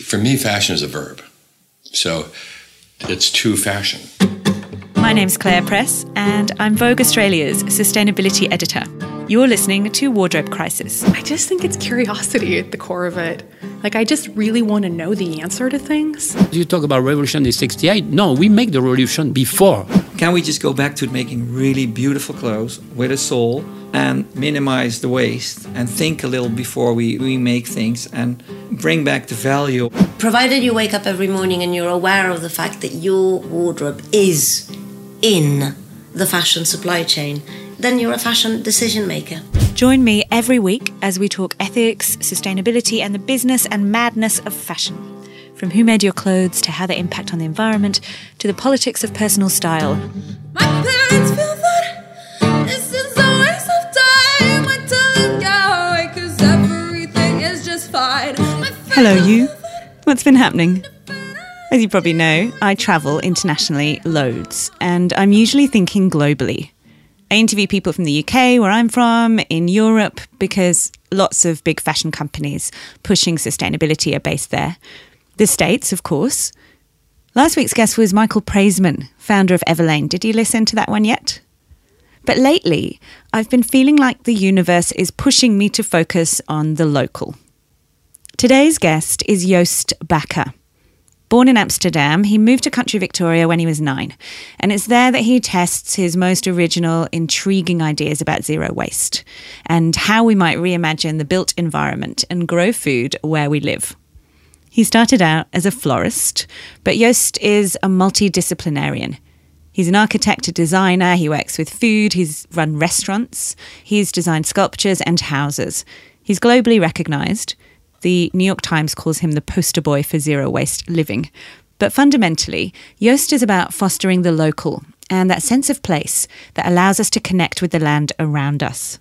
For me, fashion is a verb. So it's to fashion. My name's Claire Press, and I'm Vogue Australia's sustainability editor. You're listening to Wardrobe Crisis. I just think it's curiosity at the core of it. Like, I just really want to know the answer to things. You talk about revolution in 68. No, we make the revolution before. Can we just go back to making really beautiful clothes with a soul and minimize the waste and think a little before we make things and bring back the value? Provided you wake up every morning and you're aware of the fact that your wardrobe is in the fashion supply chain, then you're a fashion decision maker. Join me every week as we talk ethics, sustainability, and the business and madness of fashion. From who made your clothes to how they impact on the environment to the politics of personal style. My parents feel that this is a waste of time. I tell them go away 'cause everything is just fine. Hello you. What's been happening? As you probably know, I travel internationally loads, and I'm usually thinking globally. I interview people from the UK, where I'm from, in Europe, because lots of big fashion companies pushing sustainability are based there. The States, of course. Last week's guest was Michael Praisman, founder of Everlane. Did you listen to that one yet? But lately, I've been feeling like the universe is pushing me to focus on the local. Today's guest is Joost Bakker. Born in Amsterdam, he moved to country Victoria when he was 9, and it's there that he tests his most original, intriguing ideas about zero waste and how we might reimagine the built environment and grow food where we live. He started out as a florist, but Joost is a multidisciplinarian. He's an architect, a designer, he works with food, he's run restaurants, he's designed sculptures and houses. He's globally recognised. The New York Times calls him the poster boy for zero waste living. But fundamentally, Joost is about fostering the local and that sense of place that allows us to connect with the land around us.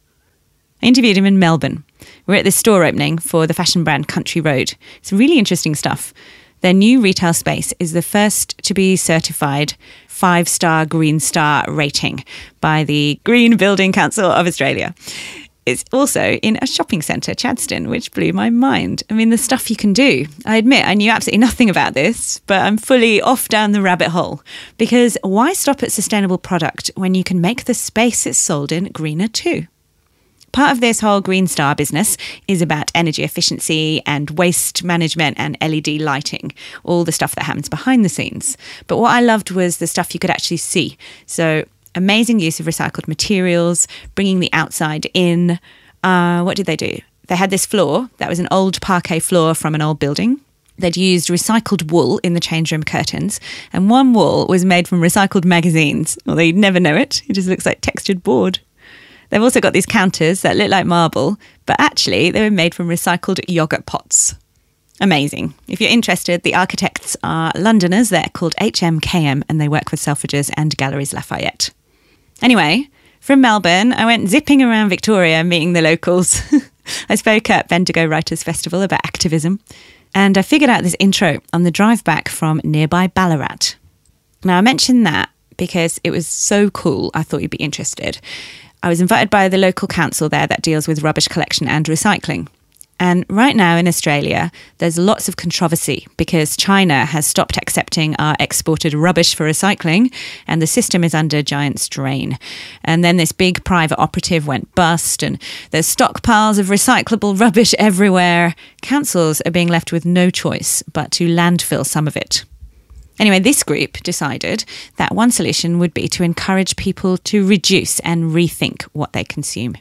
I interviewed him in Melbourne. We're at this store opening for the fashion brand Country Road. It's really interesting stuff. Their new retail space is the first to be certified 5-star Green Star rating by the Green Building Council of Australia. It's also in a shopping centre, Chadstone, which blew my mind. I mean, the stuff you can do. I admit I knew absolutely nothing about this, but I'm fully off down the rabbit hole. Because why stop at sustainable product when you can make the space it's sold in greener too? Part of this whole Green Star business is about energy efficiency and waste management and LED lighting, all the stuff that happens behind the scenes. But what I loved was the stuff you could actually see. So amazing use of recycled materials, bringing the outside in. What did they do? They had this floor that was an old parquet floor from an old building. They'd used recycled wool in the change room curtains, and one wall was made from recycled magazines. Although you'd never know it. It just looks like textured board. They've also got these counters that look like marble, but actually they were made from recycled yoghurt pots. Amazing. If you're interested, the architects are Londoners. They're called HMKM, and they work with Selfridges and Galeries Lafayette. Anyway, from Melbourne, I went zipping around Victoria meeting the locals. I spoke at Bendigo Writers' Festival about activism, and I figured out this intro on the drive back from nearby Ballarat. Now, I mentioned that because it was so cool, I thought you'd be interested. I was invited by the local council there that deals with rubbish collection and recycling. And right now in Australia, there's lots of controversy because China has stopped accepting our exported rubbish for recycling, and the system is under giant strain. And then this big private operative went bust, and there's stockpiles of recyclable rubbish everywhere. Councils are being left with no choice but to landfill some of it. Anyway, this group decided that one solution would be to encourage people to reduce and rethink what they consume.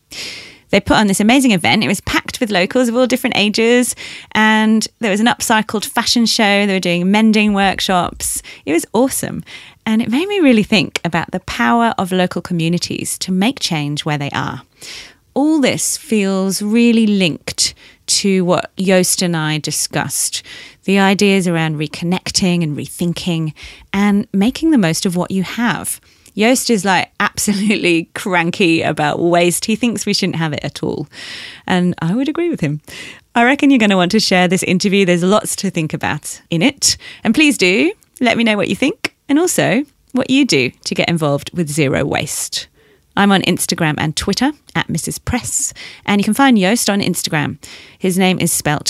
They put on this amazing event. It was packed with locals of all different ages, and there was an upcycled fashion show. They were doing mending workshops. It was awesome. And it made me really think about the power of local communities to make change where they are. All this feels really linked to what Joost and I discussed, the ideas around reconnecting and rethinking and making the most of what you have. Joost is like absolutely cranky about waste. He thinks we shouldn't have it at all. And I would agree with him. I reckon you're going to want to share this interview. There's lots to think about in it. And please do let me know what you think and also what you do to get involved with zero waste. I'm on Instagram and Twitter at Mrs. Press. And you can find Joost on Instagram. His name is spelt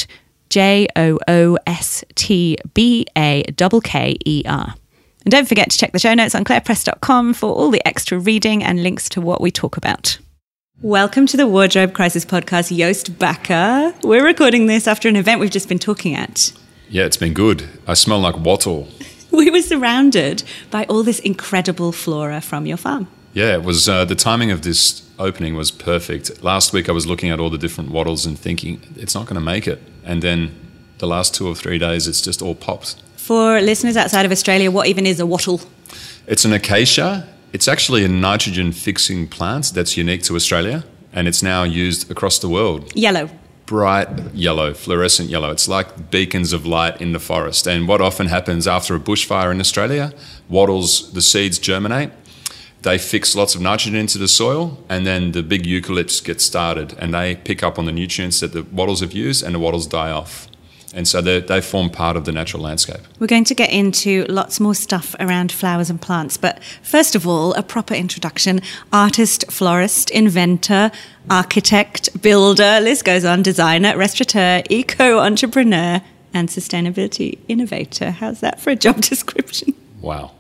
JOOSTBAKKER. And don't forget to check the show notes on clairepress.com for all the extra reading and links to what we talk about. Welcome to the Wardrobe Crisis podcast, Joost Bakker. We're recording this after an event we've just been talking at. Yeah, it's been good. I smell like wattle. We were surrounded by all this incredible flora from your farm. Yeah, it was the timing of this opening was perfect. Last week I was looking at all the different wattles and thinking, it's not going to make it. And then the last 2 or 3 days, it's just all popped. For listeners outside of Australia, what even is a wattle? It's an acacia. It's actually a nitrogen-fixing plant that's unique to Australia, and it's now used across the world. Yellow. Bright yellow, fluorescent yellow. It's like beacons of light in the forest. And what often happens after a bushfire in Australia, wattles, the seeds germinate, they fix lots of nitrogen into the soil, and then the big eucalypts get started, and they pick up on the nutrients that the wattles have used, and the wattles die off. And so they form part of the natural landscape. We're going to get into lots more stuff around flowers and plants. But first of all, a proper introduction. Artist, florist, inventor, architect, builder, list goes on, designer, restaurateur, eco-entrepreneur, and sustainability innovator. How's that for a job description? Wow.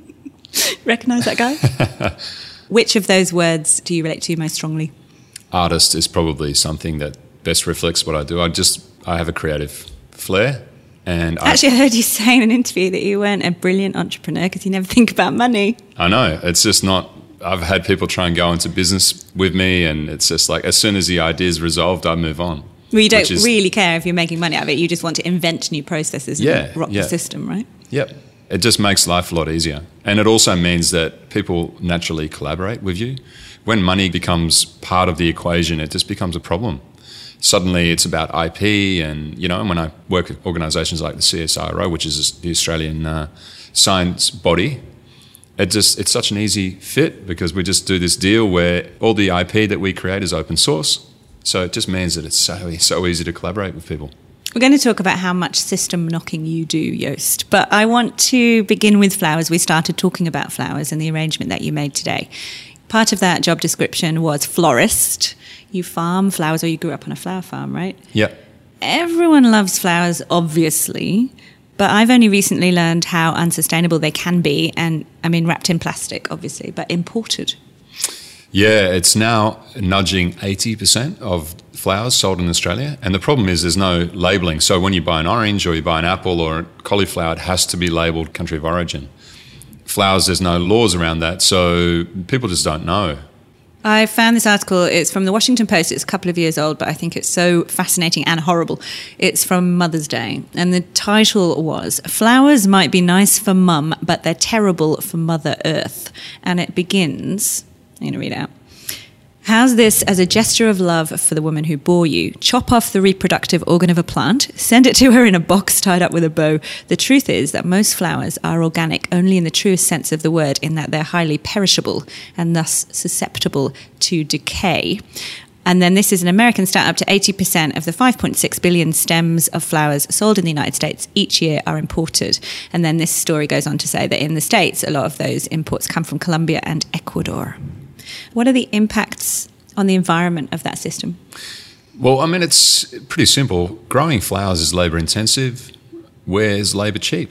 Recognise that guy? Which of those words do you relate to most strongly? Artist is probably something that best reflects what I do. I have a creative flair. And Actually, I heard you say in an interview that you weren't a brilliant entrepreneur because you never think about money. I know. It's just not... I've had people try and go into business with me, and it's just like as soon as the idea is resolved, I move on. Well, you don't really care if you're making money out of it. You just want to invent new processes and rock the system, right? Yep. It just makes life a lot easier. And it also means that people naturally collaborate with you. When money becomes part of the equation, it just becomes a problem. Suddenly it's about IP and when I work with organisations like the CSIRO, which is the Australian science body, it's such an easy fit because we just do this deal where all the IP that we create is open source. So it just means that it's so easy to collaborate with people. We're going to talk about how much system knocking you do, Joost. But I want to begin with flowers. We started talking about flowers and the arrangement that you made today. Part of that job description was florist. You farm flowers, or you grew up on a flower farm, right? Yeah. Everyone loves flowers, obviously, but I've only recently learned how unsustainable they can be, and wrapped in plastic, obviously, but imported. Yeah, it's now nudging 80% of flowers sold in Australia, and the problem is there's no labelling. So when you buy an orange or you buy an apple or a cauliflower, it has to be labelled country of origin. Flowers, there's no laws around that, so people just don't know. I found this article. It's from the Washington Post. It's a couple of years old, but I think it's so fascinating and horrible. It's from Mother's Day, and the title was "Flowers Might Be Nice for Mum, but They're Terrible for Mother Earth." And it begins, I'm going to read it out. How's this as a gesture of love for the woman who bore you? Chop off the reproductive organ of a plant, send it to her in a box tied up with a bow. The truth is that most flowers are organic only in the truest sense of the word, in that they're highly perishable and thus susceptible to decay. And then this is an American stat. Up to 80% of the 5.6 billion stems of flowers sold in the United States each year are imported. And then this story goes on to say that in the States, a lot of those imports come from Colombia and Ecuador. What are the impacts on the environment of that system? Well, it's pretty simple. Growing flowers is labour intensive. Where's labour cheap?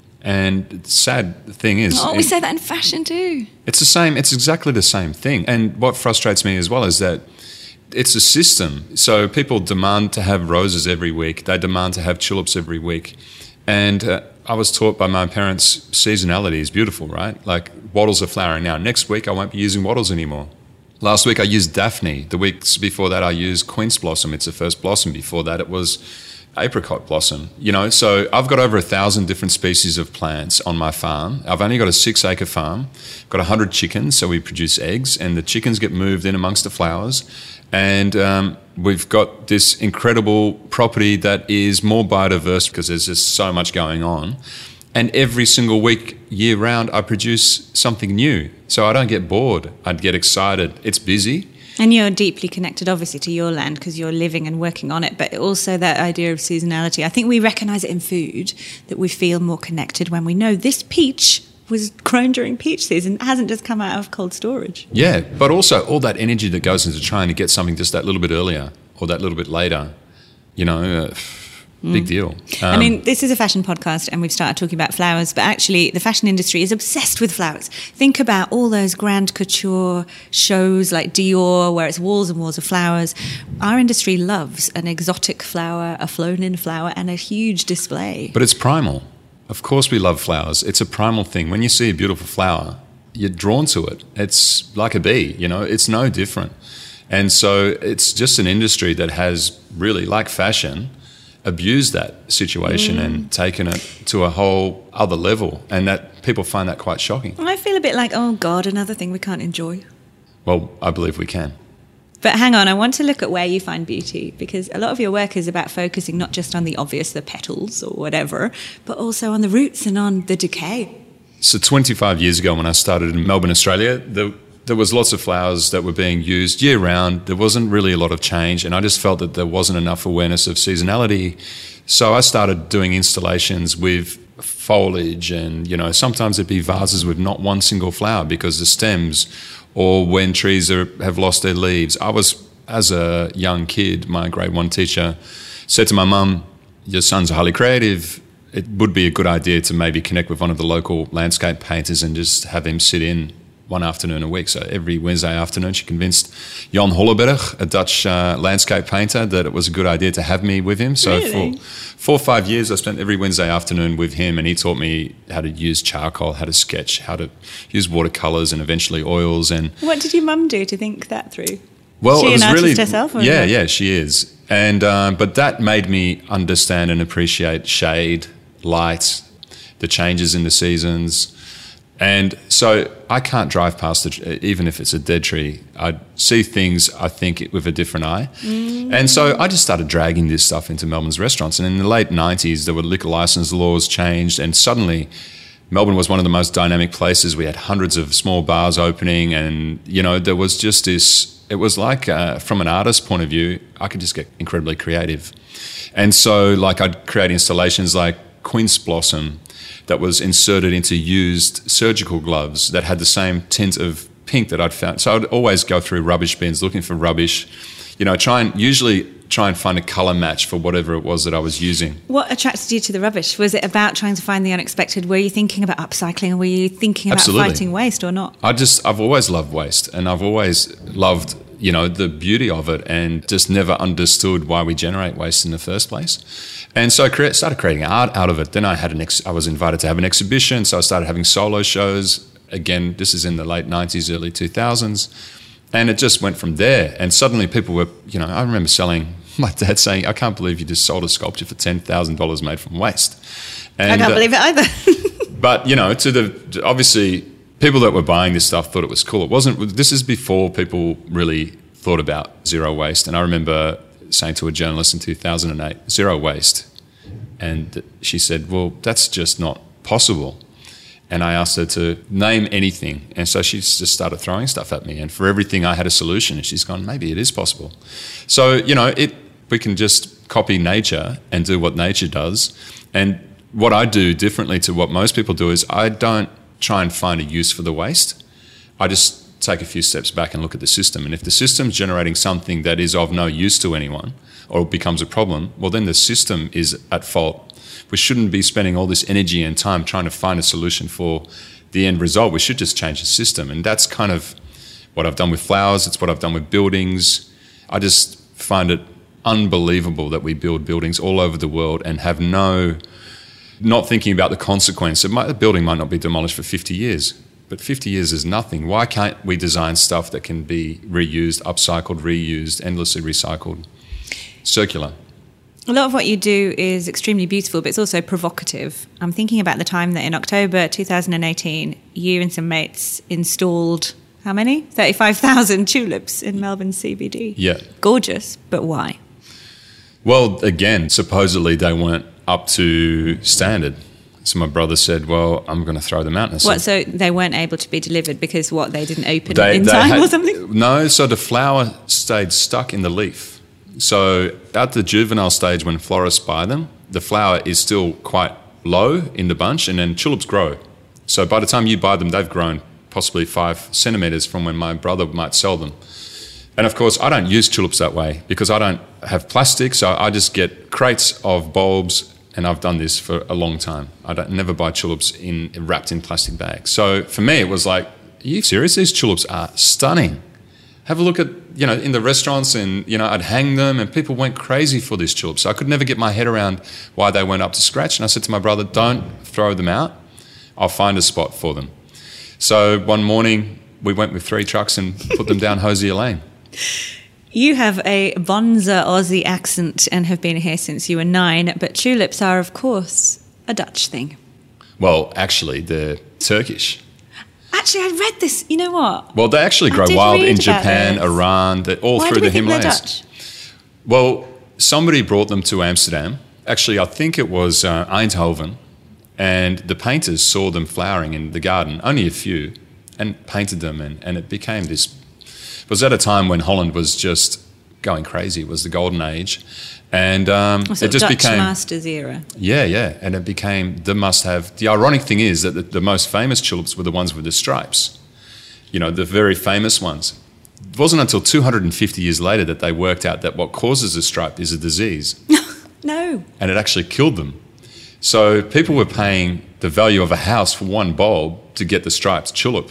And the sad thing is... we say that in fashion too. It's the same. It's exactly the same thing. And what frustrates me as well is that it's a system. So people demand to have roses every week. They demand to have tulips every week. And I was taught by my parents, seasonality is beautiful, right? Like wattles are flowering now. Next week, I won't be using wattles anymore. Last week, I used Daphne. The weeks before that, I used Quince Blossom. It's the first blossom. Before that, it was apricot blossom. So I've got over 1,000 different species of plants on my farm. I've only got a 6-acre farm. I've got 100 chickens, so we produce eggs, and the chickens get moved in amongst the flowers. And we've got this incredible property that is more biodiverse because there's just so much going on. And every single week, year round, I produce something new. So I don't get bored. I'd get excited. It's busy. And you're deeply connected, obviously, to your land because you're living and working on it, but also that idea of seasonality. I think we recognise it in food, that we feel more connected when we know this peach was grown during peach season. It hasn't just come out of cold storage. Yeah, but also all that energy that goes into trying to get something just that little bit earlier or that little bit later. Big deal. I mean, this is a fashion podcast and we've started talking about flowers, but actually the fashion industry is obsessed with flowers. Think about all those grand couture shows like Dior, where it's walls and walls of flowers. Our industry loves an exotic flower, a flown-in flower, and a huge display. But it's primal. Of course we love flowers. It's a primal thing. When you see a beautiful flower, you're drawn to it. It's like a bee, you know, it's no different. And so it's just an industry that has really, like fashion, abused that situation and taken it to a whole other level, and that people find that quite shocking. I feel a bit like, oh God, another thing we can't enjoy. Well, I believe we can. But hang on, I want to look at where you find beauty, because a lot of your work is about focusing not just on the obvious, the petals or whatever, but also on the roots and on the decay. So 25 years ago when I started in Melbourne, Australia, there was lots of flowers that were being used year-round. There wasn't really a lot of change, and I just felt that there wasn't enough awareness of seasonality. So I started doing installations with foliage, and, you know, sometimes it'd be vases with not one single flower because the stems, or when trees have lost their leaves. I was, as a young kid, my grade 1 teacher said to my mum, your son's highly creative. It would be a good idea to maybe connect with one of the local landscape painters and just have him sit in one afternoon a week. So every Wednesday afternoon, she convinced Jan Holleberg, a Dutch landscape painter, that it was a good idea to have me with him. So Really? for 4 or 5 years, I spent every Wednesday afternoon with him, and he taught me how to use charcoal, how to sketch, how to use watercolours and eventually oils. And What did your mum do to think that through? well, She it was an artist really herself, or yeah, not? yeah, she is. And but that made me understand and appreciate shade, light, the changes in the seasons. And so I can't drive past even if it's a dead tree. I see things, I think, with a different eye. And so I just started dragging this stuff into Melbourne's restaurants. And in the late 90s, there were liquor license laws changed, and suddenly Melbourne was one of the most dynamic places. We had hundreds of small bars opening, and, you know, there was just this, it was like, from an artist's point of view, I could just get incredibly creative. And so, like, I'd create installations like quince blossom that was inserted into used surgical gloves that had the same tint of pink that I'd found. So I'd always go through rubbish bins looking for rubbish, you know, usually try and find a colour match for whatever it was that I was using. What attracted you to the rubbish? Was it about trying to find the unexpected? Were you thinking about upcycling, or were you thinking about Absolutely. fighting waste or not? I've always loved waste, and I've always loved, you know, the beauty of it, and just never understood why we generate waste in the first place. And so I started creating art out of it. Then I was invited to have an exhibition, so I started having solo shows. Again, this is in the late 90s, early 2000s. And it just went from there. And suddenly people were, you know, I remember my dad saying, I can't believe you just sold a sculpture for $10,000 made from waste. And, I can't believe it either. But, you know, obviously people that were buying this stuff thought it was cool. This is before people really thought about zero waste. And I remember saying to a journalist in 2008, zero waste. And she said, well, that's just not possible. And I asked her to name anything. And so she just started throwing stuff at me. And for everything, I had a solution. And she's gone, maybe it is possible. So, you know, we can just copy nature and do what nature does. And what I do differently to what most people do is I don't try and find a use for the waste. I just take a few steps back and look at the system. And if the system's generating something that is of no use to anyone or becomes a problem, well, then the system is at fault. We shouldn't be spending all this energy and time trying to find a solution for the end result. We should just change the system. And that's kind of what I've done with flowers. It's what I've done with buildings. I just find it unbelievable that we build buildings all over the world and have not thinking about the consequence. The building might not be demolished for 50 years. But 50 years is nothing. Why can't we design stuff that can be reused, upcycled, reused, endlessly recycled, circular? A lot of what you do is extremely beautiful, but it's also provocative. I'm thinking about the time that in October 2018, you and some mates installed, how many? 35,000 tulips in Melbourne CBD. Yeah. Gorgeous, but why? Well, again, supposedly they weren't up to standard. So my brother said, well, I'm going to throw them out. And I said, So they weren't able to be delivered because they didn't open in time or something? No, so the flower stayed stuck in the leaf. So at the juvenile stage when florists buy them, the flower is still quite low in the bunch, and then tulips grow. So by the time you buy them, they've grown possibly 5 centimetres from when my brother might sell them. And of course, I don't use tulips that way because I don't have plastic. So I just get crates of bulbs, and I've done this for a long time. I don't never buy tulips wrapped in plastic bags. So for me, it was like, are you serious? These tulips are stunning. Have a look at, in the restaurants, and, I'd hang them, and people went crazy for these tulips. So I could never get my head around why they weren't up to scratch. And I said to my brother, don't throw them out. I'll find a spot for them. So one morning, we went with 3 trucks and put them down Hosier Lane. You have a Bonza Aussie accent and have been here since you were 9, but tulips are, of course, a Dutch thing. Well, actually, they're Turkish. Actually, I read this. You know what? Well, they actually grow wild in Japan, Iran, all through the Himalayas. Why do we think they're Dutch? Well, somebody brought them to Amsterdam. Actually, I think it was Eindhoven, and the painters saw them flowering in the garden, only a few, and painted them, and it became this. It was at a time when Holland was just going crazy. It was the golden age. And it just Dutch became... Masters era. Yeah. And it became the must-have. The ironic thing is that the most famous tulips were the ones with the stripes. The very famous ones. It wasn't until 250 years later that they worked out that what causes a stripe is a disease. No. And it actually killed them. So people were paying the value of a house for one bulb to get the striped tulip.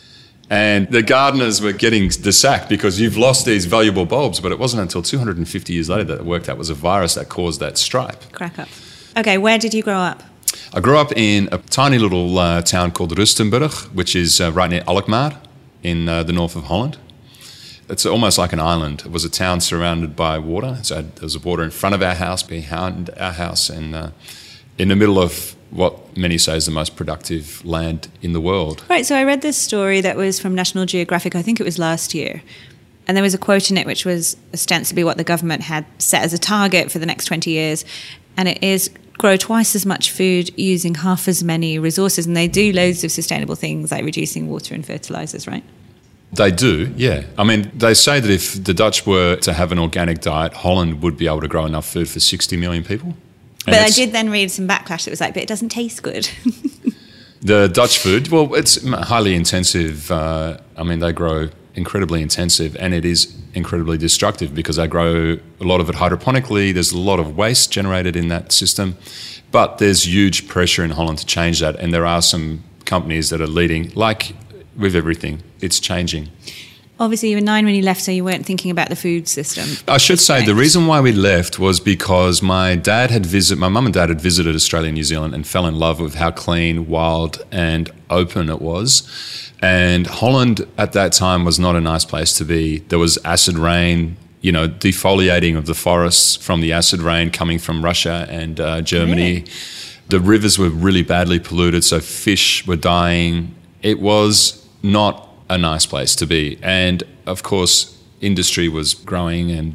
And the gardeners were getting the sack because you've lost these valuable bulbs. But it wasn't until 250 years later that it worked out it was a virus that caused that stripe. Crack up. Okay, where did you grow up? I grew up in a tiny little town called Rustenburg, which is right near Alkmaar in the north of Holland. It's almost like an island. It was a town surrounded by water. So there was water in front of our house, behind our house, and in the middle of what many say is the most productive land in the world. Right, so I read this story that was from National Geographic, I think it was last year, and there was a quote in it which was ostensibly what the government had set as a target for the next 20 years, and it is grow twice as much food using half as many resources, and they do loads of sustainable things like reducing water and fertilisers, right? They do, yeah. I mean, they say that if the Dutch were to have an organic diet, Holland would be able to grow enough food for 60 million people. But I did then read some backlash that was like, but it doesn't taste good. The Dutch food, well, it's highly intensive. They grow incredibly intensive, and it is incredibly destructive because they grow a lot of it hydroponically. There's a lot of waste generated in that system. But there's huge pressure in Holland to change that, and there are some companies that are leading. Like with everything, it's changing. Obviously, you were 9 when you left, so you weren't thinking about the food system. I should say the reason why we left was because my mum and dad had visited Australia and New Zealand and fell in love with how clean, wild and open it was. And Holland at that time was not a nice place to be. There was acid rain, defoliating of the forests from the acid rain coming from Russia and Germany. Really? The rivers were really badly polluted, so fish were dying. It was not a nice place to be. And of course, industry was growing, and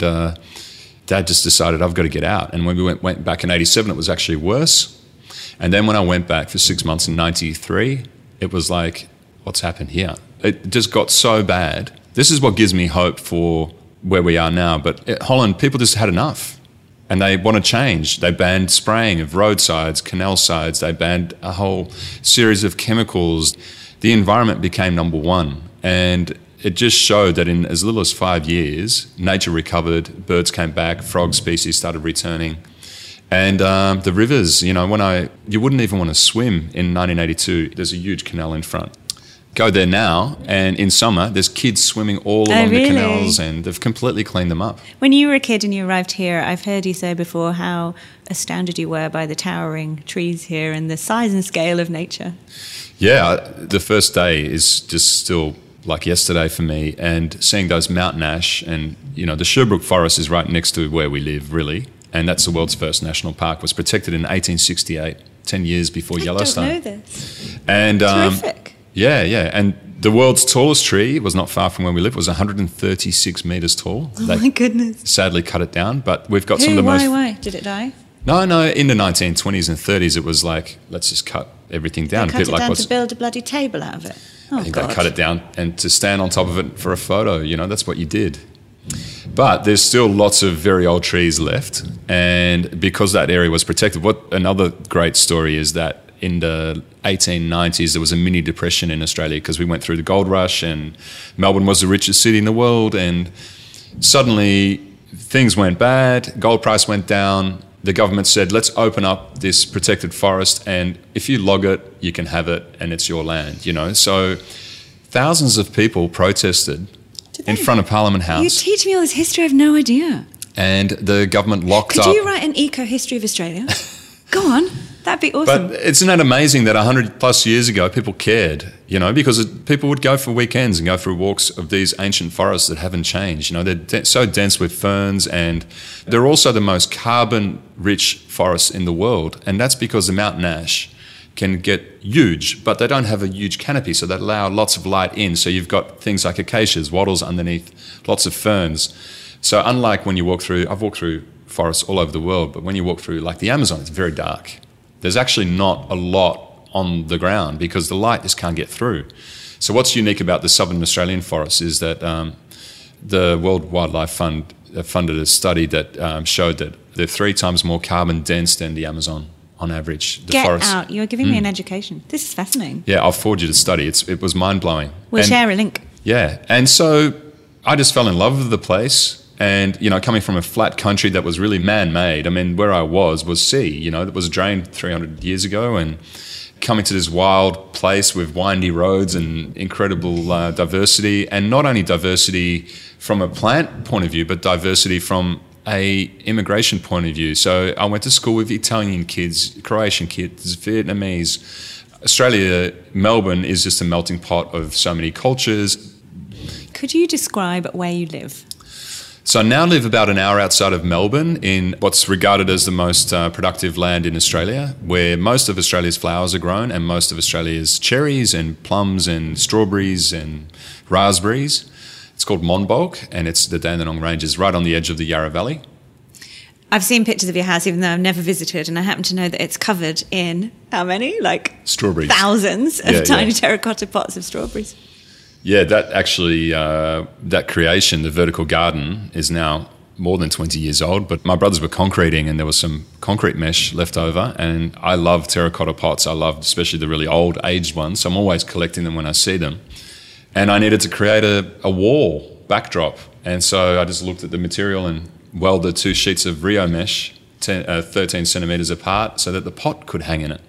Dad just decided, I've got to get out. And when we went back in 87, it was actually worse. And then when I went back for 6 months in 93, it was like, what's happened here? It just got so bad. This is what gives me hope for where we are now. But at Holland, people just had enough. And they want to change. They banned spraying of roadsides, canal sides. They banned a whole series of chemicals. The environment became number one. And it just showed that in as little as 5 years, nature recovered, birds came back, frog species started returning. And the rivers, you wouldn't even want to swim in 1982. There's a huge canal in front. Go there now, and in summer, there's kids swimming all along the canals, and they've completely cleaned them up. When you were a kid and you arrived here, I've heard you say before how astounded you were by the towering trees here and the size and scale of nature. Yeah, the first day is just still like yesterday for me, and seeing those mountain ash, and the Sherbrooke Forest is right next to where we live, really, and that's the world's first national park. Was protected in 1868, 10 years before Yellowstone. I don't know this. And terrific. Yeah, and the world's tallest tree was not far from where we live. It was 136 metres tall. Oh my goodness! Sadly, cut it down, but we've got some of the most. Why? Did it die? No. In the 1920s and 30s, it was like, let's just cut everything down. They cut it down to build a bloody table out of it. Oh, I think God. they cut it down and to stand on top of it for a photo, that's what you did. But there's still lots of very old trees left, and because that area was protected, another great story is that in the 1890s there was a mini depression in Australia because we went through the gold rush, and Melbourne was the richest city in the world, and suddenly things went bad, gold price went down. The government said, let's open up this protected forest, and if you log it, you can have it, and it's your land, you know. So thousands of people protested in front of Parliament House. You teach me all this history, I have no idea. And the government locked up. Could you write an eco-history of Australia? Go on, that'd be awesome. But isn't that amazing that 100 plus years ago people cared, you know, because people would go for weekends and go through walks of these ancient forests that haven't changed. You know, they're so dense with ferns, and they're also the most carbon-rich forests in the world. And that's because the mountain ash can get huge, but they don't have a huge canopy, so they allow lots of light in. So you've got things like acacias, wattles underneath, lots of ferns. So unlike when you walk through, I've walked through forests all over the world, but when you walk through like the Amazon, it's very dark. There's actually not a lot on the ground because the light just can't get through. So what's unique about the Southern Australian forests is that the World Wildlife Fund funded a study that showed that they're 3 times more carbon dense than the Amazon on average. The Get forests. out, you're giving me an education. This is fascinating. Yeah, I'll forward you the study. It was mind-blowing. We'll And- share a link. Yeah, and so I just fell in love with the place. And, you know, coming from a flat country that was really man-made, I mean, where I was sea, you know, that was drained 300 years ago, and coming to this wild place with windy roads and incredible diversity, and not only diversity from a plant point of view, but diversity from a immigration point of view. So I went to school with Italian kids, Croatian kids, Vietnamese. Australia, Melbourne is just a melting pot of so many cultures. Could you describe where you live? So I now live about an hour outside of Melbourne in what's regarded as the most productive land in Australia, where most of Australia's flowers are grown and most of Australia's cherries and plums and strawberries and raspberries. It's called Monbulk, and it's the Dandenong Ranges right on the edge of the Yarra Valley. I've seen pictures of your house, even though I've never visited, and I happen to know that it's covered in how many? Like Strawberries. thousands of Yeah, tiny yeah. terracotta pots of strawberries. Yeah, that actually, that creation, the vertical garden, is now more than 20 years old. But my brothers were concreting and there was some concrete mesh left over. And I love terracotta pots. I love especially the really old, aged ones. So I'm always collecting them when I see them. And I needed to create a wall backdrop. And so I just looked at the material and welded 2 sheets of Rio mesh, 13 centimetres apart, so that the pot could hang in it.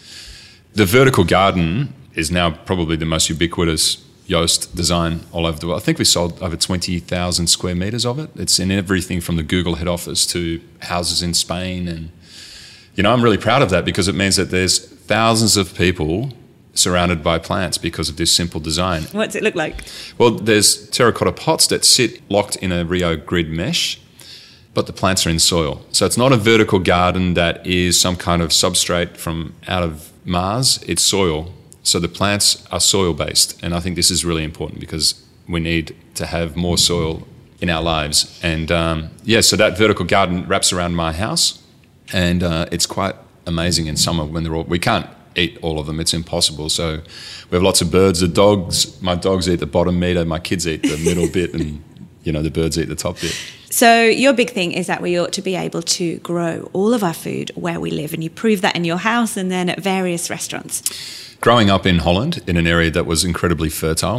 The vertical garden is now probably the most ubiquitous Yoast design all over the world. I think we sold over 20,000 square metres of it. It's in everything from the Google head office to houses in Spain. And, you know, I'm really proud of that because it means that there's thousands of people surrounded by plants because of this simple design. What's it look like? Well, there's terracotta pots that sit locked in a Rio grid mesh, but the plants are in soil. So it's not a vertical garden that is some kind of substrate from out of Mars. It's soil. So the plants are soil-based, and I think this is really important because we need to have more soil in our lives. And so that vertical garden wraps around my house, and it's quite amazing in summer when we can't eat all of them. It's impossible. So we have lots of birds. The dogs, my dogs eat the bottom meter, my kids eat the middle bit, and you know the birds eat the top bit. So your big thing is that we ought to be able to grow all of our food where we live, and you prove that in your house and then at various restaurants. Growing up in Holland, in an area that was incredibly fertile,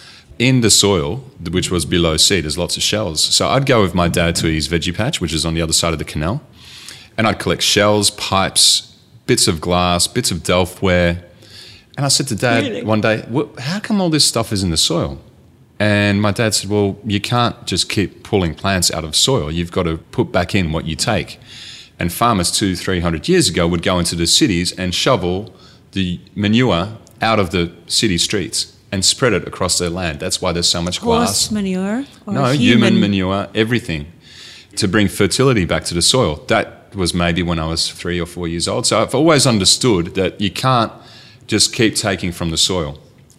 in the soil, which was below sea, there's lots of shells. So I'd go with my dad to his veggie patch, which is on the other side of the canal, and I'd collect shells, pipes, bits of glass, bits of Delftware. And I said to Dad one day, how come all this stuff is in the soil? And my dad said, well, you can't just keep pulling plants out of soil. You've got to put back in what you take. And farmers 200-300 years ago would go into the cities and shovel the manure out of the city streets and spread it across their land. That's why there's so much glass. Horse manure? Or No, human manure, everything, to bring fertility back to the soil. That was maybe when I was 3 or 4 years old. So I've always understood that you can't just keep taking from the soil.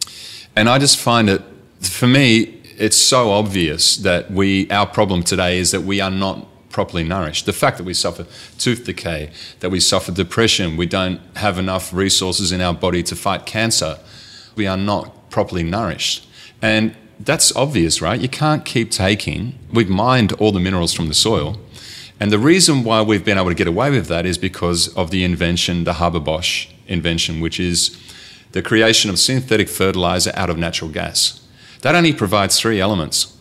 And I just find it, for me, it's so obvious that our problem today is that we are not properly nourished. The fact that we suffer tooth decay, that we suffer depression, we don't have enough resources in our body to fight cancer, we are not properly nourished. And that's obvious, right? You can't keep taking. We've mined all the minerals from the soil. And the reason why we've been able to get away with that is because of the invention, the Haber-Bosch invention, which is the creation of synthetic fertilizer out of natural gas. That only provides 3 elements.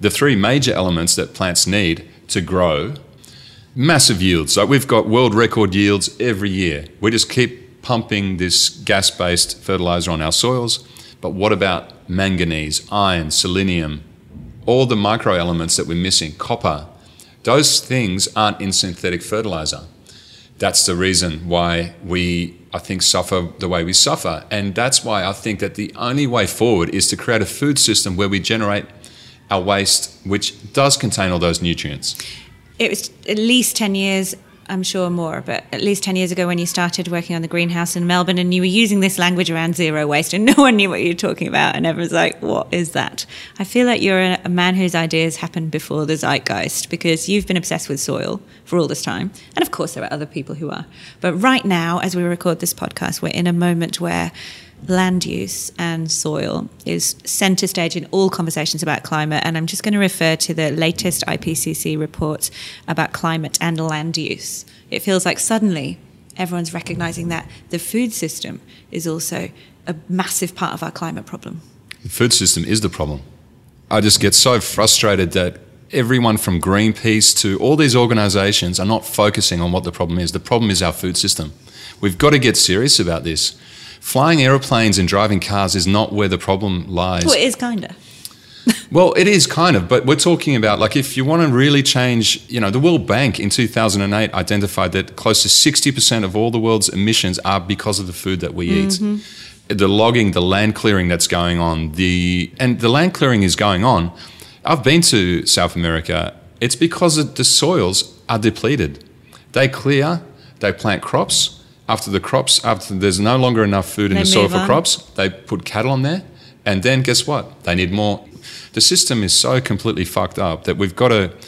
the three major elements that plants need to grow, massive yields. Like we've got world record yields every year. We just keep pumping this gas-based fertilizer on our soils. But what about manganese, iron, selenium, all the microelements that we're missing, copper? Those things aren't in synthetic fertilizer. That's the reason why we, I think, suffer the way we suffer. And that's why I think that the only way forward is to create a food system where we generate our waste, which does contain all those nutrients. It was at least 10 years, I'm sure more, but at least 10 years ago when you started working on the greenhouse in Melbourne and you were using this language around zero waste and no one knew what you were talking about and everyone's like, what is that? I feel like you're a man whose ideas happened before the zeitgeist because you've been obsessed with soil for all this time. And of course there are other people who are. But right now, as we record this podcast, we're in a moment where land use and soil is centre stage in all conversations about climate, and I'm just going to refer to the latest IPCC report about climate and land use. It feels like suddenly everyone's recognising that the food system is also a massive part of our climate problem. The food system is the problem. I just get so frustrated that everyone from Greenpeace to all these organisations are not focusing on what the problem is. The problem is our food system. We've got to get serious about this. Flying aeroplanes and driving cars is not where the problem lies. Well, it is kind of. Well, it is kind of, but we're talking about, like, if you want to really change, the World Bank in 2008 identified that close to 60% of all the world's emissions are because of the food that we eat. The logging, the land clearing that's going on, and the land clearing is going on. I've been to South America. It's because the soils are depleted. They clear, they plant crops. After there's no longer enough food in the soil for crops, they put cattle on there, and then guess what? They need more. The system is so completely fucked up that we've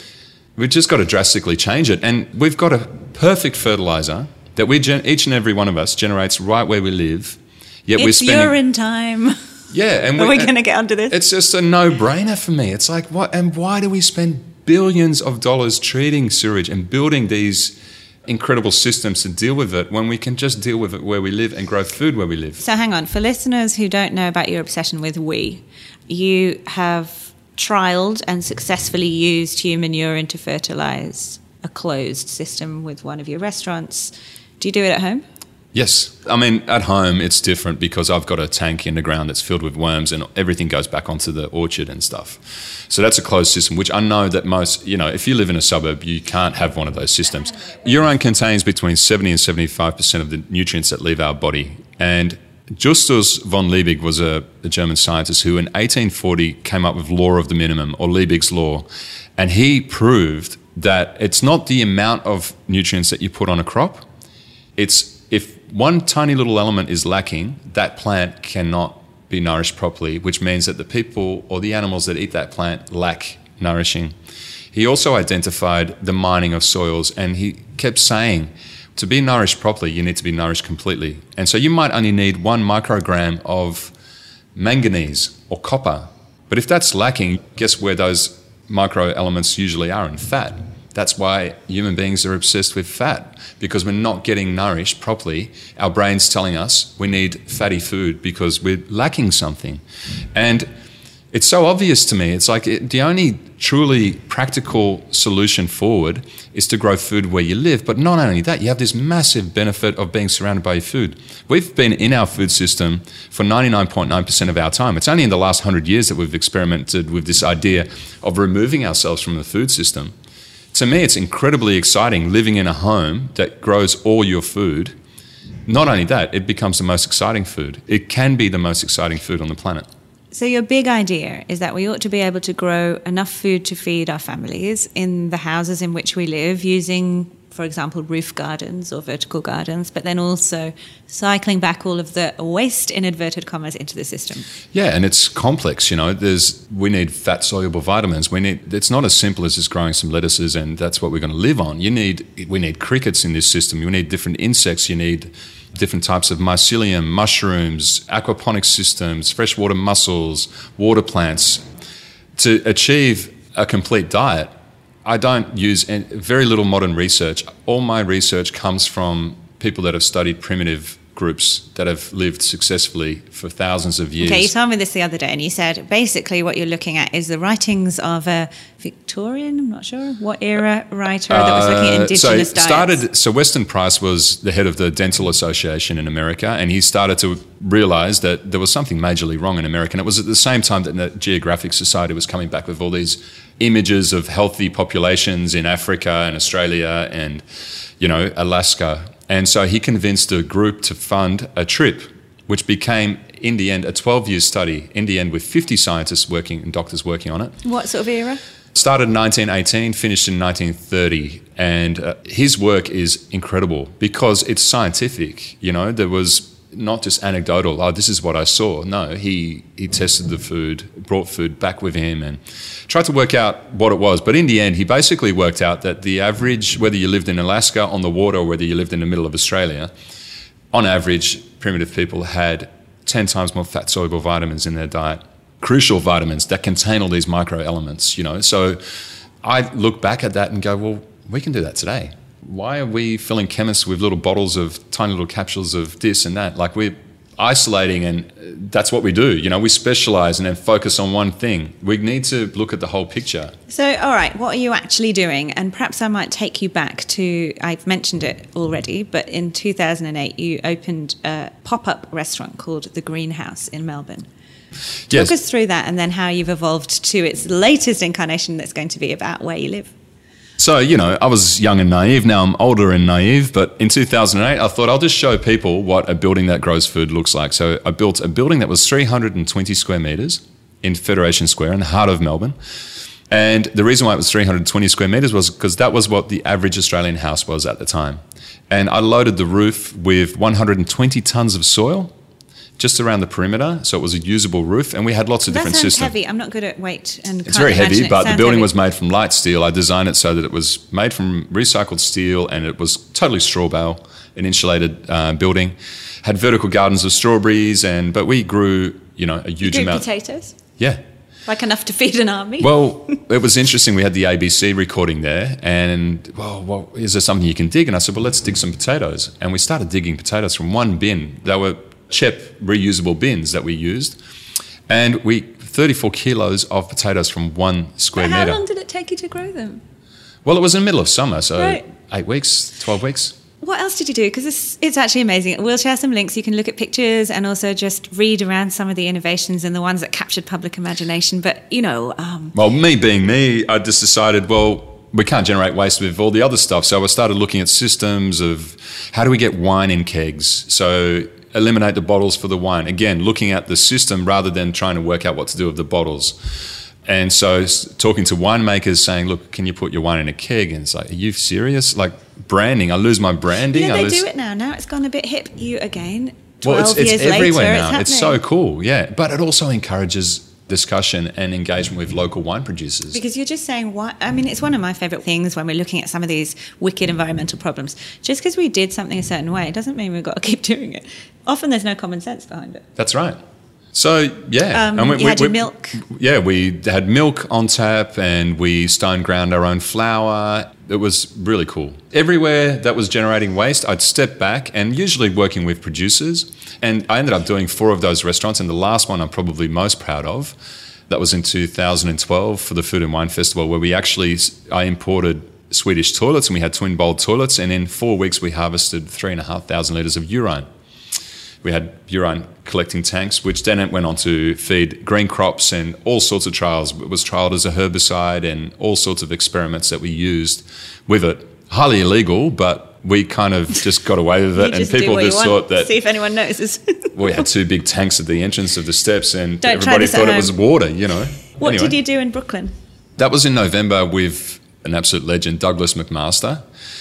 just got to drastically change it. And we've got a perfect fertilizer that each and every one of us generates right where we live. Yet It's urine time. Yeah, and Are we going to get onto this? It's just a no-brainer for me. It's like, what? And why do we spend billions of dollars treating sewage and building these incredible systems to deal with it when we can just deal with it where we live and grow food where we live? So hang on, for listeners who don't know about your obsession with you have trialled and successfully used human urine to fertilise a closed system with one of your restaurants. Do you do it at home? Yes. I mean, at home it's different because I've got a tank in the ground that's filled with worms and everything goes back onto the orchard and stuff. So that's a closed system, which I know that most, if you live in a suburb, you can't have one of those systems. Urine contains between 70 and 75% of the nutrients that leave our body. And Justus von Liebig was a German scientist who in 1840 came up with law of the minimum, or Liebig's law. And he proved that it's not the amount of nutrients that you put on a crop. It's if one tiny little element is lacking, that plant cannot be nourished properly, which means that the people or the animals that eat that plant lack nourishing. He also identified the mining of soils, and he kept saying, to be nourished properly, you need to be nourished completely. And so you might only need 1 microgram of manganese or copper. But if that's lacking, guess where those microelements usually are? In fat. That's why human beings are obsessed with fat, because we're not getting nourished properly. Our brain's telling us we need fatty food because we're lacking something. And it's so obvious to me. It's like the only truly practical solution forward is to grow food where you live. But not only that, you have this massive benefit of being surrounded by your food. We've been in our food system for 99.9% of our time. It's only in the last 100 years that we've experimented with this idea of removing ourselves from the food system. To me, it's incredibly exciting living in a home that grows all your food. Not only that, it becomes the most exciting food. It can be the most exciting food on the planet. So your big idea is that we ought to be able to grow enough food to feed our families in the houses in which we live using, for example, roof gardens or vertical gardens, but then also cycling back all of the waste, in inverted commas, into the system. Yeah, and it's complex, we need fat-soluble vitamins. It's not as simple as just growing some lettuces and that's what we're going to live on. We need crickets in this system. You need different insects. You need different types of mycelium, mushrooms, aquaponic systems, freshwater mussels, water plants. To achieve a complete diet, I don't use very little modern research. All my research comes from people that have studied primitive groups that have lived successfully for thousands of years. Okay, you told me this the other day, and you said basically what you're looking at is the writings of a Victorian, I'm not sure what era writer that was looking at indigenous diets. So Weston Price was the head of the Dental Association in America, and he started to realise that there was something majorly wrong in America. And it was at the same time that the Geographic Society was coming back with all these images of healthy populations in Africa and Australia and, Alaska. And so he convinced a group to fund a trip, which became, in the end, a 12-year study, in the end, with 50 scientists working and doctors working on it. What sort of era? Started in 1918, finished in 1930. And his work is incredible because it's scientific. There was not just anecdotal, this is what I saw. No, he tested the food, brought food back with him and tried to work out what it was. But in the end, he basically worked out that the average, whether you lived in Alaska on the water or whether you lived in the middle of Australia, on average, primitive people had 10 times more fat-soluble vitamins in their diet, crucial vitamins that contain all these microelements, So I look back at that and go, well, we can do that today. Why are we filling chemists with little bottles of tiny little capsules of this and that? Like we're isolating, and that's what we do. We specialize and then focus on one thing. We need to look at the whole picture. So, all right, what are you actually doing? And perhaps I might take you back to, I've mentioned it already, but in 2008 you opened a pop-up restaurant called The Greenhouse in Melbourne. Yes. Talk us through that and then how you've evolved to its latest incarnation that's going to be about where you live. So, I was young and naive. Now I'm older and naive. But in 2008, I thought I'll just show people what a building that grows food looks like. So I built a building that was 320 square metres in Federation Square in the heart of Melbourne. And the reason why it was 320 square metres was because that was what the average Australian house was at the time. And I loaded the roof with 120 tonnes of soil just around the perimeter, so it was a usable roof, and we had lots of different systems. That sounds heavy. I'm not good at weight. It's very heavy, but the building was made from light steel. I designed it so that it was made from recycled steel, and it was totally straw bale, an insulated building. Had vertical gardens of strawberries, but we grew, a huge amount. Potatoes? Yeah. Like enough to feed an army? Well, it was interesting. We had the ABC recording there, and, well, is there something you can dig? And I said, well, let's dig some potatoes. And we started digging potatoes from one bin. They were CHEP reusable bins that we used, and 34 kilos of potatoes from 1 square metre. How long did it take you to grow them? Well, it was in the middle of summer, so right. 8 weeks, 12 weeks. What else did you do? Because it's actually amazing. We'll share some links. You can look at pictures and also just read around some of the innovations and the ones that captured public imagination. But, Well, me being me, I just decided, we can't generate waste with all the other stuff. So I started looking at systems of how do we get wine in kegs? So eliminate the bottles for the wine. Again, looking at the system rather than trying to work out what to do with the bottles. And so talking to winemakers saying, look, can you put your wine in a keg? And it's like, are you serious? Like branding, I lose my branding. Yeah, they do it now. Now it's gone a bit hip. You again, 12 well, it's years everywhere later, now. it's so cool, yeah. But it also encourages discussion and engagement with local wine producers. Because you're just saying, it's one of my favourite things when we're looking at some of these wicked environmental problems. Just because we did something a certain way doesn't mean we've got to keep doing it. Often there's no common sense behind it. That's right. So, yeah. And you had your milk. Yeah, we had milk on tap and we stone ground our own flour. It was really cool. Everywhere that was generating waste, I'd step back and usually working with producers. And I ended up doing 4 of those restaurants. And the last one I'm probably most proud of, that was in 2012 for the Food and Wine Festival, where I imported Swedish toilets and we had twin bowl toilets. And in 4 weeks, we harvested 3,500 litres of urine. We had urine collecting tanks, which then went on to feed green crops and all sorts of trials. It was trialled as a herbicide and all sorts of experiments that we used with it. Highly illegal, but we kind of just got away with it. And people just thought that... See if anyone notices. We had 2 big tanks at the entrance of the steps and Don't everybody thought it was water, What anyway, did you do in Brooklyn? That was in November with an absolute legend, Douglas McMaster.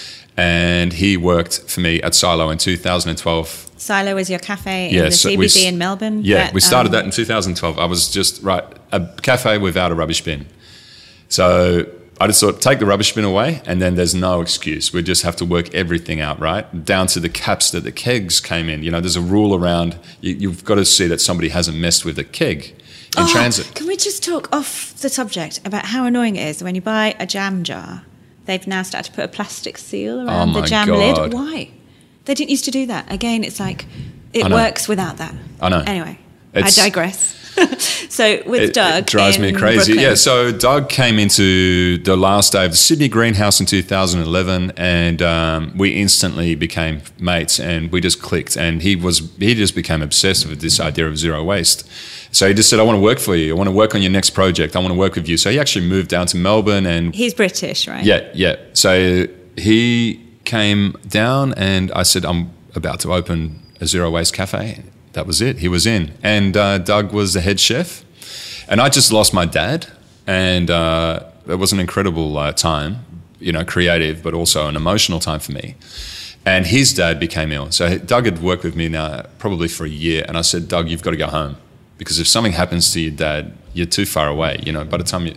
And he worked for me at Silo in 2012. Silo is your cafe in the CBD in Melbourne? Yeah, we started that in 2012. I was just, a cafe without a rubbish bin. So I just thought, take the rubbish bin away and then there's no excuse. We just have to work everything out, right? Down to the caps that the kegs came in. There's a rule around, you've got to see that somebody hasn't messed with a keg in transit. Can we just talk off the subject about how annoying it is when you buy a jam jar? They've now started to put a plastic seal around the jam lid. Why? They didn't used to do that. Again, it's like it I know. works without that. I know. Anyway, It's- I digress. So with Doug, it drives me in crazy. Brooklyn, Yeah, so Doug came into the last day of the Sydney greenhouse in 2011, and we instantly became mates, and we just clicked. And he just became obsessed with this idea of zero waste. So he just said, "I want to work for you. I want to work on your next project. I want to work with you." So he actually moved down to Melbourne, and he's British, right? yeah. So he came down, and I said, "I'm about to open a zero waste cafe." That was it. He was in. And Doug was the head chef. And I just lost my dad. And it was an incredible time, creative, but also an emotional time for me. And his dad became ill. So Doug had worked with me now probably for a year. And I said, "Doug, you've got to go home. Because if something happens to your dad, you're too far away." By the time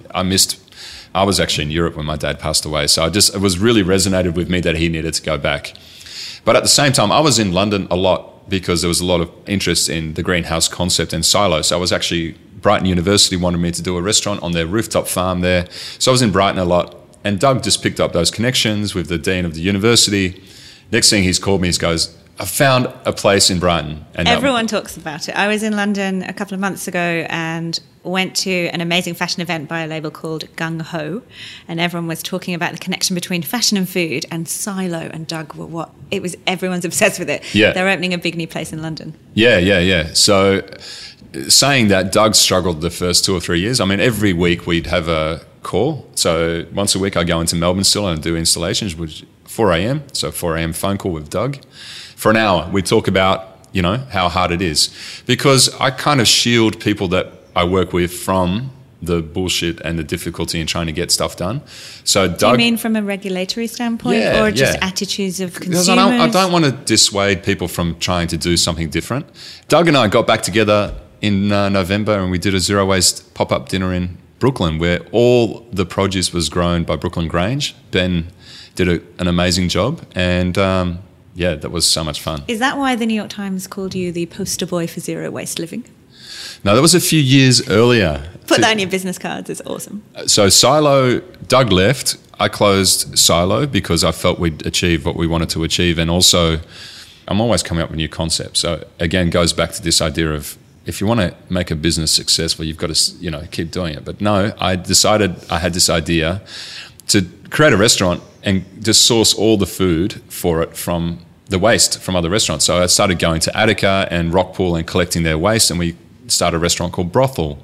I was actually in Europe when my dad passed away. So it was really resonated with me that he needed to go back. But at the same time, I was in London a lot, because there was a lot of interest in the greenhouse concept and silo. So I was actually, Brighton University wanted me to do a restaurant on their rooftop farm there. So I was in Brighton a lot. And Doug just picked up those connections with the dean of the university. Next thing he's called me, he goes, "I found a place in Brighton." And Everyone talks about it. I was in London a couple of months ago and went to an amazing fashion event by a label called Gung Ho, and everyone was talking about the connection between fashion and food, and Silo and Doug were everyone's obsessed with it. Yeah. They're opening a big new place in London. Yeah. So saying that, Doug struggled the first 2 or 3 years. I mean, every week we'd have a call. So once a week I go into Melbourne still and do installations, which 4 a.m. So 4 a.m. phone call with Doug. For an hour, we talk about, how hard it is. Because I kind of shield people that I work with from the bullshit and the difficulty in trying to get stuff done. So Doug, Do you mean from a regulatory standpoint, Yeah, or just yeah. attitudes of because consumers? I don't want to dissuade people from trying to do something different. Doug and I got back together in November, and we did a zero waste pop-up dinner in Brooklyn, where all the produce was grown by Brooklyn Grange. Ben did an amazing job, and that was so much fun. Is that why the New York Times called you the poster boy for zero waste living? No, that was a few years earlier. Put that on your business cards. It's awesome. So Silo, Doug left. I closed Silo because I felt we'd achieve what we wanted to achieve. And also, I'm always coming up with new concepts. So again, goes back to this idea of, if you want to make a business successful, you've got to, keep doing it. But no, I decided I had this idea to create a restaurant and just source all the food for it from the waste from other restaurants. So I started going to Attica and Rockpool and collecting their waste, and we started a restaurant called Brothel.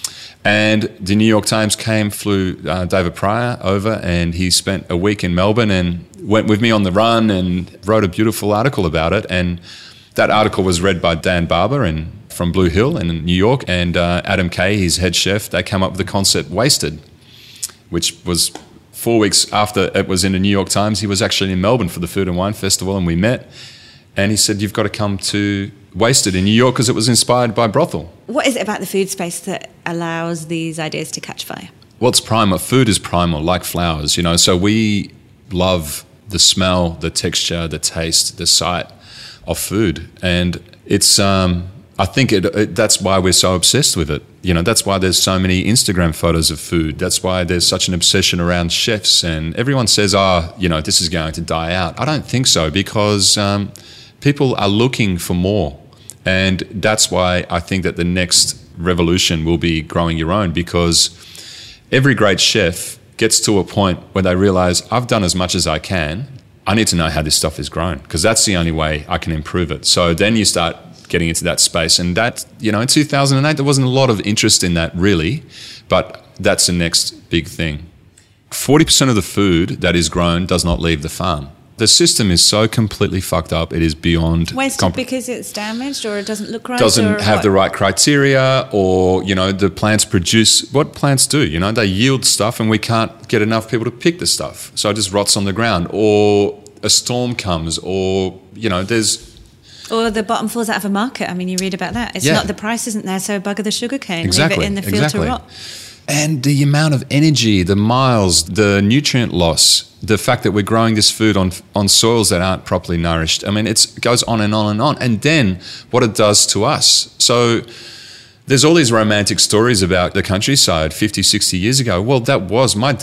And the New York Times flew David Pryor over, and he spent a week in Melbourne and went with me on the run and wrote a beautiful article about it. And that article was read by Dan Barber from Blue Hill in New York, and Adam Kay, his head chef. They came up with the concept Wasted, which was 4 weeks after it was in the New York Times. He was actually in Melbourne for the Food and Wine Festival, and we met. And he said, "You've got to come to Wasted in New York," because it was inspired by Brothel. What is it about the food space that allows these ideas to catch fire? Well, it's primal. Food is primal, like flowers, So we love the smell, the texture, the taste, the sight of food. And it's, I think that's why we're so obsessed with it. That's why there's so many Instagram photos of food. That's why there's such an obsession around chefs. And everyone says, this is going to die out. I don't think so, because people are looking for more. And that's why I think that the next revolution will be growing your own, because every great chef gets to a point where they realize, I've done as much as I can. I need to know how this stuff is grown, because that's the only way I can improve it. So then you start getting into that space. And that, in 2008, there wasn't a lot of interest in that really, but that's the next big thing. 40% of the food that is grown does not leave the farm. The system is so completely fucked up, it is beyond... Wasted because it's damaged, or it doesn't look right? Doesn't or have what? the right criteria, or, the plants produce... What plants do, they yield stuff and we can't get enough people to pick the stuff. So it just rots on the ground, or a storm comes, or, there's... Or the bottom falls out of a market. I mean, you read about that. It's not, the price isn't there, so bugger the sugarcane. Exactly. Leave it in the field to rot. And the amount of energy, the miles, the nutrient loss, the fact that we're growing this food on soils that aren't properly nourished. I mean, it goes on and on and on. And then what it does to us. So there's all these romantic stories about the countryside 50, 60 years ago. Well, that was, my dad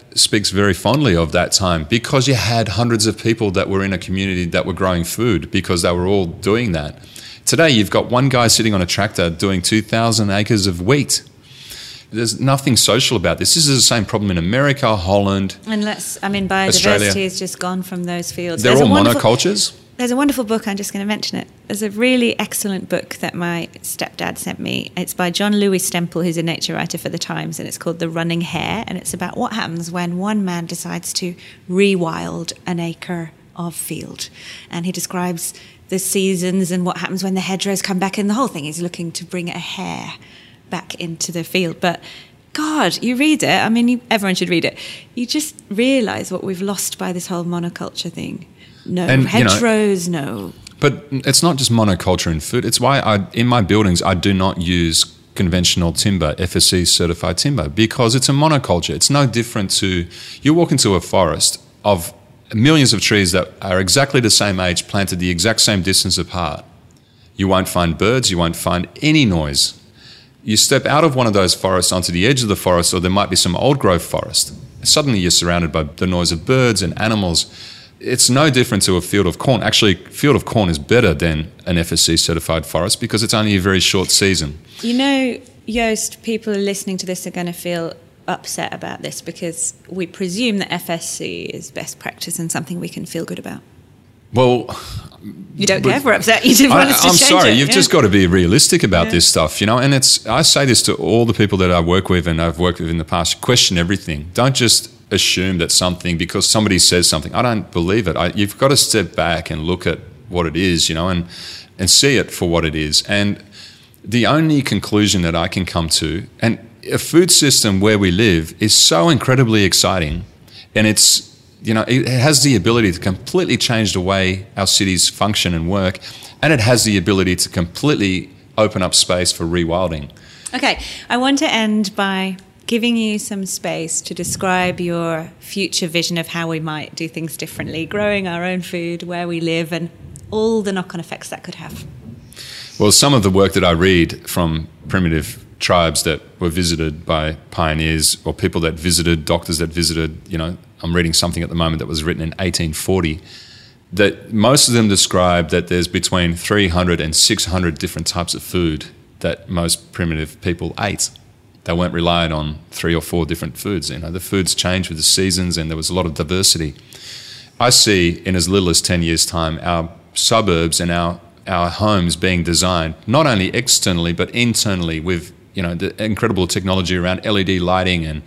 speaks very fondly of that time because you had hundreds of people that were in a community that were growing food because they were all doing that. Today, you've got one guy sitting on a tractor doing 2,000 acres of wheat. There's nothing social about this. This is the same problem in America, Holland, biodiversity Australia. has just gone from those fields. They're all monocultures. There's a wonderful book, I'm just going to mention it. There's a really excellent book that my stepdad sent me. It's by John Lewis Stemple, who's a nature writer for The Times, and it's called The Running Hare, and it's about what happens when one man decides to rewild an acre of field. And he describes the seasons and what happens when the hedgerows come back, and the whole thing is looking to bring a hare back into the field. But God, you read it, everyone should read it. You just realise what we've lost by this whole monoculture thing. No hedgerows, no. But it's not just monoculture in food. It's why in my buildings I do not use conventional timber, FSC certified timber, because it's a monoculture. It's no different to, you walk into a forest of millions of trees that are exactly the same age, planted the exact same distance apart. You won't find birds, you won't find any noise. You step out of one of those forests onto the edge of the forest, or there might be some old growth forest. Suddenly you're surrounded by the noise of birds and animals. It's no different to a field of corn. Actually, field of corn is better than an FSC certified forest because it's only a very short season. You know, Joost, people listening to this are going to feel upset about this because we presume that FSC is best practice and something we can feel good about. Well, you don't care if we're upset. You just want us to I'm change sorry. it. You've just got to be realistic about this stuff, And I say this to all the people that I work with and I've worked with in the past. Question everything. Don't just assume that something, because somebody says something, I don't believe it. You've got to step back and look at what it is, and see it for what it is. And the only conclusion that I can come to, and a food system where we live is so incredibly exciting, and it's, it has the ability to completely change the way our cities function and work, and it has the ability to completely open up space for rewilding. Okay, I want to end by giving you some space to describe your future vision of how we might do things differently, growing our own food, where we live, and all the knock-on effects that could have. Well, some of the work that I read from primitive tribes that were visited by pioneers or people that visited, doctors that visited, I'm reading something at the moment that was written in 1840, that most of them describe that there's between 300 and 600 different types of food that most primitive people ate. They weren't reliant on 3 or 4 different foods. The foods changed with the seasons and there was a lot of diversity. I see in as little as 10 years' time our suburbs and our homes being designed not only externally but internally with the incredible technology around LED lighting, and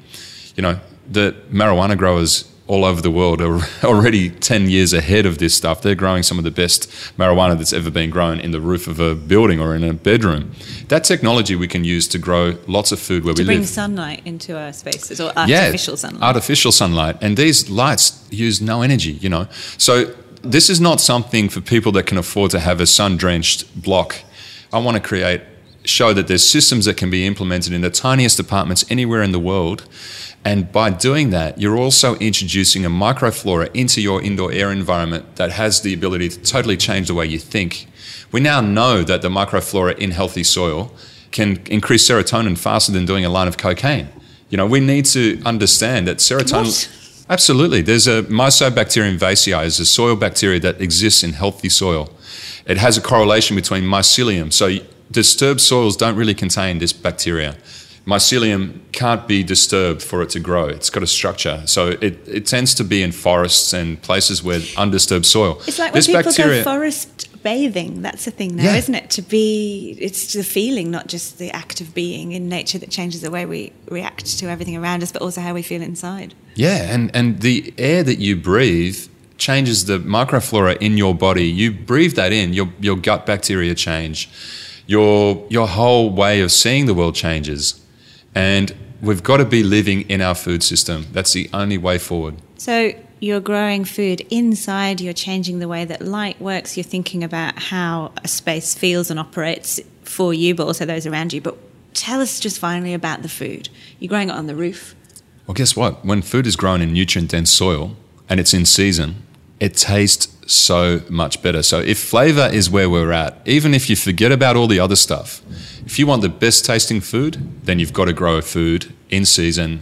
the marijuana growers all over the world are already 10 years ahead of this stuff. They're growing some of the best marijuana that's ever been grown in the roof of a building or in a bedroom. That technology we can use to grow lots of food where we live. To bring sunlight into our spaces, or artificial sunlight. Artificial sunlight. And these lights use no energy, So this is not something for people that can afford to have a sun-drenched block. I want to show that there's systems that can be implemented in the tiniest apartments anywhere in the world. And by doing that, you're also introducing a microflora into your indoor air environment that has the ability to totally change the way you think. We now know that the microflora in healthy soil can increase serotonin faster than doing a line of cocaine. We need to understand that serotonin... What? Absolutely. There's a Mycobacterium vacei, is a soil bacteria that exists in healthy soil. It has a correlation between mycelium. So disturbed soils don't really contain this bacteria. Mycelium can't be disturbed for it to grow. It's got a structure. So it tends to be in forests and places with undisturbed soil. It's like when people go forest bathing. That's the thing now, isn't it? It's the feeling, not just the act of being in nature that changes the way we react to everything around us, but also how we feel inside. Yeah, and the air that you breathe changes the microflora in your body. You breathe that in, your gut bacteria change. Your whole way of seeing the world changes. And we've got to be living in our food system. That's the only way forward. So you're growing food inside, you're changing the way that light works, you're thinking about how a space feels and operates for you, but also those around you. But tell us just finally about the food. You're growing it on the roof. Well, guess what? When food is grown in nutrient-dense soil and it's in season, it tastes so much better. So if flavour is where we're at, even if you forget about all the other stuff, if you want the best tasting food, then you've got to grow food in season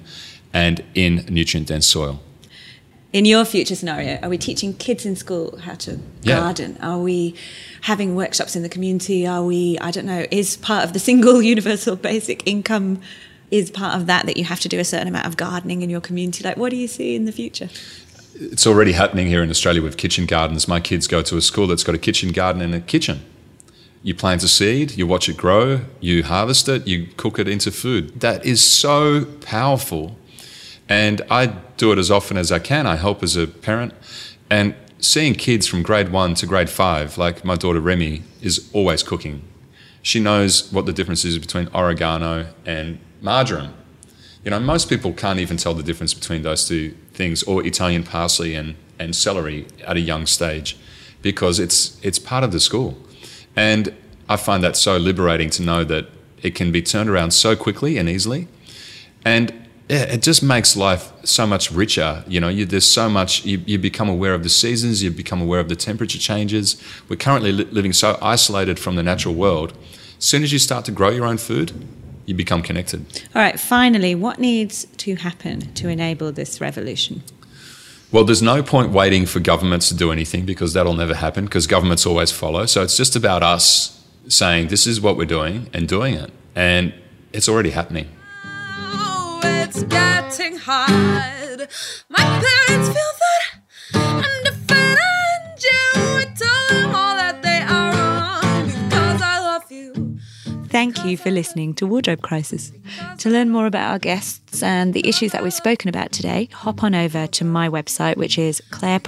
and in nutrient-dense soil. In your future scenario, are we teaching kids in school how to garden? Are we having workshops in the community? Are we, I don't know, is part of the single universal basic income, is part of that you have to do a certain amount of gardening in your community? Like, what do you see in the future? It's already happening here in Australia with kitchen gardens. My kids go to a school that's got a kitchen garden and a kitchen. You plant a seed, you watch it grow, you harvest it, you cook it into food. That is so powerful. And I do it as often as I can. I help as a parent. And seeing kids from grade 1 to grade 5, like my daughter Remy, is always cooking. She knows what the difference is between oregano and marjoram. You know, most people can't even tell the difference between those two things, or Italian parsley and celery at a young stage, because it's part of the school. And I find that so liberating to know that it can be turned around so quickly and easily. And yeah, it just makes life so much richer. You know, there's so much, you become aware of the seasons, you become aware of the temperature changes. We're currently living so isolated from the natural world. As soon as you start to grow your own food, you become connected. All right, finally, what needs to happen to enable this revolution? Well, there's no point waiting for governments to do anything, because that'll never happen, because governments always follow. So it's just about us saying this is what we're doing and doing it. And it's already happening. It's getting hard. My parents feel that I'm different and you. I tell them all that they are wrong because I love you. Thank you for listening to Wardrobe Crisis. To learn more about our guests and the issues that we've spoken about today, hop on over to my website, which is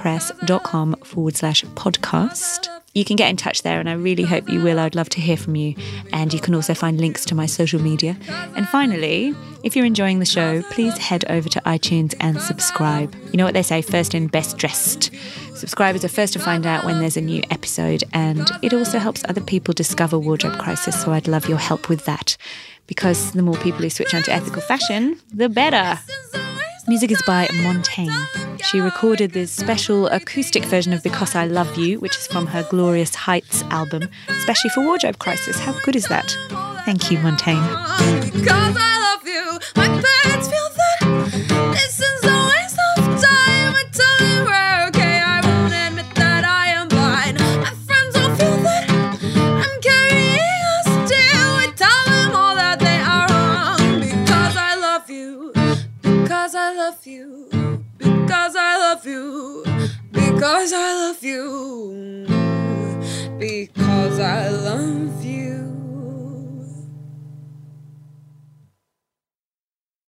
clairepress.com/podcast. You can get in touch there, and I really hope you will. I'd love to hear from you. And you can also find links to my social media. And finally, if you're enjoying the show, please head over to iTunes and subscribe. You know what they say, first in, best dressed. Subscribers are first to find out when there's a new episode, and it also helps other people discover Wardrobe Crisis, so I'd love your help with that, because the more people who switch on to ethical fashion, the better. Music is by Montaigne. She recorded this special acoustic version of Because I Love You, which is from her Glorious Heights album, especially for Wardrobe Crisis. How good is that? Thank you, Montaigne. Because I love you. My parents feel that this is a waste of time. I tell them we're okay. I won't admit that I am blind. My friends all feel that I'm carrying a still. I tell them all that they are wrong. Because I love you. Because I love you. Because I love you. Because I love you.